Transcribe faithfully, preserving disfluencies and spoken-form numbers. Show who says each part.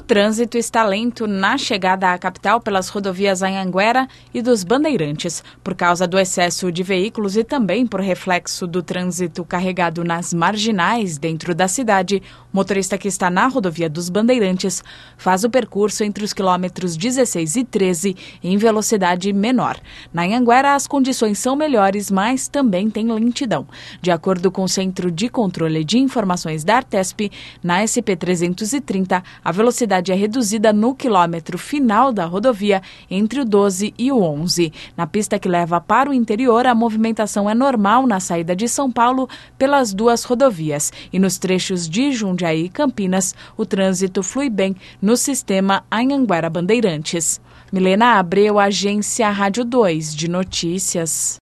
Speaker 1: trânsito está lento na chegada à capital pelas rodovias Anhanguera e dos Bandeirantes, por causa do excesso de veículos e também por reflexo do trânsito carregado nas marginais dentro da cidade. O motorista que está na rodovia dos Bandeirantes faz o percurso entre os quilômetros dezesseis e treze em velocidade menor. Na Anhanguera, as condições são melhores, mas também tem lentidão. De acordo com o Centro de Controle de Informações da Artesp, na S P trezentos e trinta, a velocidade é reduzida no quilômetro final da rodovia entre o doze e o onze. Na pista que leva para o interior, a movimentação é normal na saída de São Paulo pelas duas rodovias. E nos trechos de Jundiaí e Campinas, o trânsito flui bem no sistema Anhanguera Bandeirantes. Milena Abreu, Agência Rádio dois de Notícias.